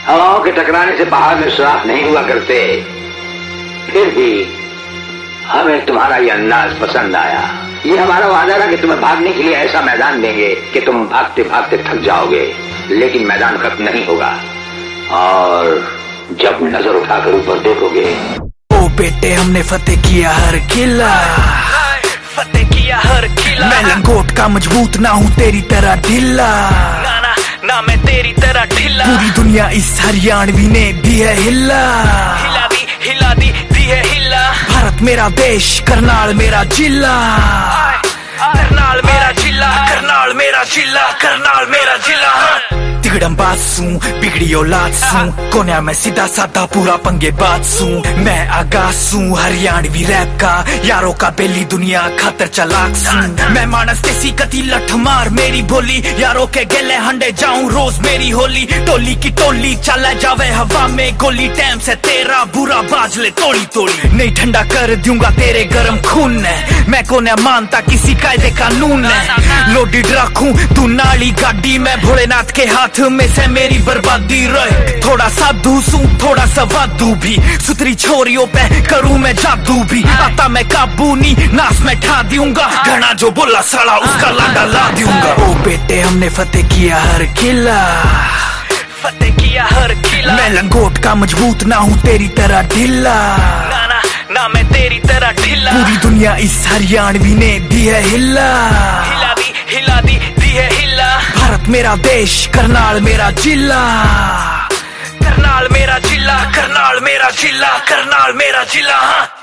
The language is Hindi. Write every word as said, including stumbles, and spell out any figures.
हवाओं के टकराने से पहाड़ में सुराख नहीं हुआ करते, फिर भी हमें तुम्हारा ये अंदाज पसंद आया। ये हमारा वादा था कि तुम्हें भागने के लिए ऐसा मैदान देंगे कि तुम भागते भागते थक जाओगे, लेकिन मैदान खत्म नहीं होगा। और जब नजर उठाकर ऊपर देखोगे, ओ बेटे हमने फतेह किया हर किला, फतेह किया हर किला। मैं लंगोट का मजबूत ना हूँ तेरी तरह ढीला, ना ना ना मैं तेरी तरह ढीला। पूरी दुनिया इस हरियाणवी ने दी है हिला, हिला दी हिला दी दी है हिला। भारत मेरा देश, करनाल मेरा जिला, करनाल मेरा जिला, करनाल मेरा जिला, करनाल मेरा जिला। तिगड़म बासू बिगड़ी औलाद सू, कोन्या में सीधा साधा पूरा पंगे बात सू। मैं आगासू हरियाणवी रैप का, यारों का बेली दुनिया खातर चलाक सू। मैं मानस तेसी कती लठ मार मेरी बोली, यारों के गेले हंडे जाऊं रोज मेरी होली। टोली की टोली चला जावे हवा में गोली, टाइम से तेरा बुरा बाज ले तोड़ी तोड़ी। नहीं ठंडा कर दूंगा तेरे गर्म खून ने, मैं कोन्या मानता किसी कायदे कानून ने। लोडेड रखूं तू नाली गाड़ी में, भोलेनाथ के हाथ में से मेरी बर्बादी रहे। थोड़ा साधु सू थोड़ा सवादू भी, सुतरी छोरियों पे करूं मैं जादू भी। आता मैं काबू नी नास में ठा दूंगा, घना जो बोला साला उसका लाडा ला दूंगा। ओ बेटे हमने फतेह किया हर किला, फतेह किया हर किला। मैं लंगोट का मजबूत ना हूँ तेरी तरह ढीला, ना ना ना मैं तेरी तरह ढीला। पूरी दुनिया इस हरियाणवी ने दी है हिला, हिला दी हिला दी दी है हिला। भारत मेरा देश, करनाल मेरा जिला, करनाल मेरा जिला, करनाल मेरा जिला, करनाल मेरा जिला।